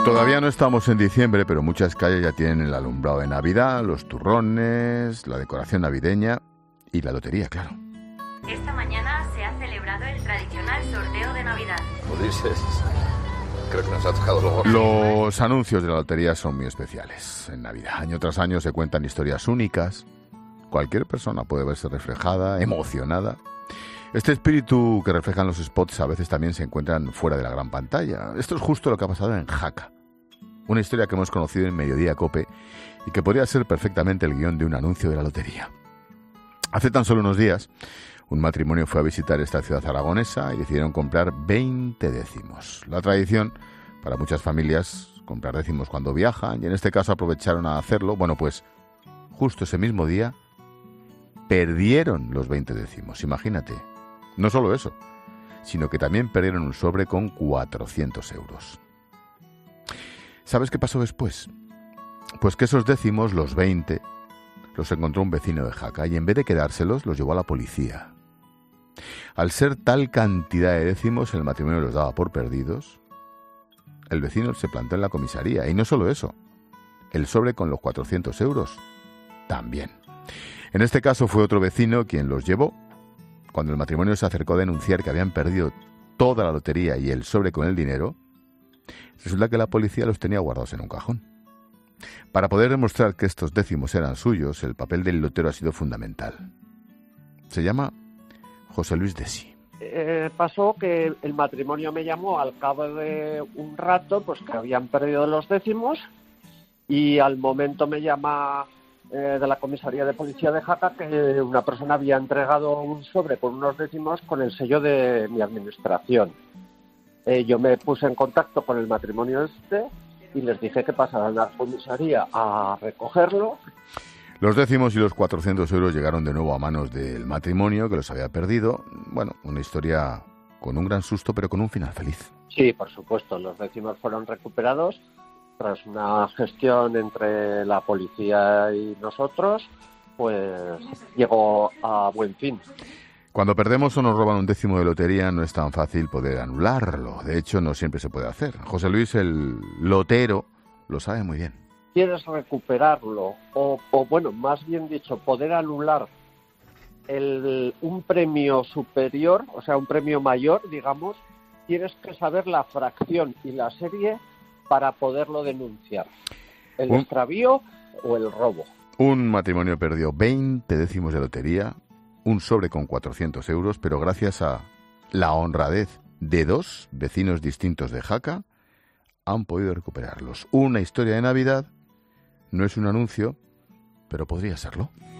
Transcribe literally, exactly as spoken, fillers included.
Todavía no estamos en diciembre, pero muchas calles ya tienen el alumbrado de Navidad, los turrones, la decoración navideña y la lotería, claro. Esta mañana se ha celebrado el tradicional sorteo de Navidad. Lo dices, creo que nos ha tocado luego. Los anuncios de la lotería son muy especiales en Navidad. Año tras año se cuentan historias únicas. Cualquier persona puede verse reflejada, emocionada. Este espíritu que reflejan los spots a veces también se encuentran fuera de la gran pantalla. Esto es justo lo que ha pasado en Jaca. Una historia que hemos conocido en Mediodía Cope y que podría ser perfectamente el guión de un anuncio de la lotería. Hace tan solo unos días, un matrimonio fue a visitar esta ciudad aragonesa y decidieron comprar veinte décimos. La tradición para muchas familias, comprar décimos cuando viajan, y en este caso aprovecharon a hacerlo. Bueno, pues justo ese mismo día perdieron los veinte décimos, imagínate. No solo eso, sino que también perdieron un sobre con cuatrocientos euros. ¿Sabes qué pasó después? Pues que esos décimos, los veinte, los encontró un vecino de Jaca y en vez de quedárselos, los llevó a la policía. Al ser tal cantidad de décimos, el matrimonio los daba por perdidos. El vecino se plantó en la comisaría y no solo eso, el sobre con los cuatrocientos euros también. En este caso fue otro vecino quien los llevó. Cuando el matrimonio se acercó a denunciar que habían perdido toda la lotería y el sobre con el dinero, resulta que la policía los tenía guardados en un cajón. Para poder demostrar que estos décimos eran suyos, el papel del lotero ha sido fundamental. Se llama José Luis Desi. Eh, pasó que el matrimonio me llamó al cabo de un rato, pues que habían perdido los décimos, y al momento me llama eh, de la comisaría de policía de Jaca que una persona había entregado un sobre con unos décimos con el sello de mi administración. Eh, yo me puse en contacto con el matrimonio este y les dije que pasaran a la comisaría a recogerlo. Los décimos y los cuatrocientos euros llegaron de nuevo a manos del matrimonio que los había perdido. Bueno, una historia con un gran susto, pero con un final feliz. Sí, por supuesto, los décimos fueron recuperados tras una gestión entre la policía y nosotros, pues llegó a buen fin. Cuando perdemos o nos roban un décimo de lotería no es tan fácil poder anularlo. De hecho, no siempre se puede hacer. José Luis, el lotero, lo sabe muy bien. Quieres recuperarlo, o, o bueno, más bien dicho, poder anular el, un premio superior, o sea, un premio mayor, digamos, tienes que saber la fracción y la serie para poderlo denunciar. El un, extravío o el robo. Un matrimonio perdió veinte décimos de lotería, un sobre con cuatrocientos euros, pero gracias a la honradez de dos vecinos distintos de Jaca, han podido recuperarlos. Una historia de Navidad, no es un anuncio, pero podría serlo.